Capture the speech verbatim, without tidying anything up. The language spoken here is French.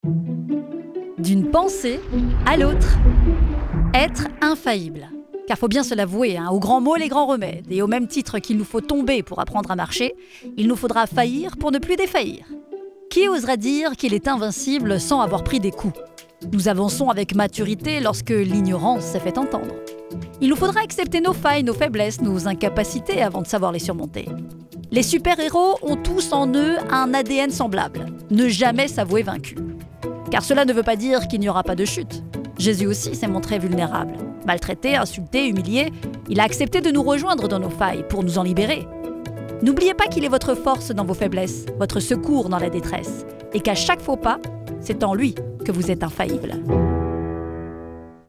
D'une pensée à l'autre. Être infaillible. Car faut bien se l'avouer, hein, aux grands mots les grands remèdes, et au même titre qu'il nous faut tomber pour apprendre à marcher, il nous faudra faillir pour ne plus défaillir. Qui osera dire qu'il est invincible sans avoir pris des coups ? Nous avançons avec maturité lorsque l'ignorance s'est fait entendre. Il nous faudra accepter nos failles, nos faiblesses, nos incapacités avant de savoir les surmonter. Les super-héros ont tous en eux un A D N semblable, ne jamais s'avouer vaincu. Car cela ne veut pas dire qu'il n'y aura pas de chute. Jésus aussi s'est montré vulnérable. Maltraité, insulté, humilié, il a accepté de nous rejoindre dans nos failles pour nous en libérer. N'oubliez pas qu'il est votre force dans vos faiblesses, votre secours dans la détresse, et qu'à chaque faux pas, c'est en lui que vous êtes infaillible.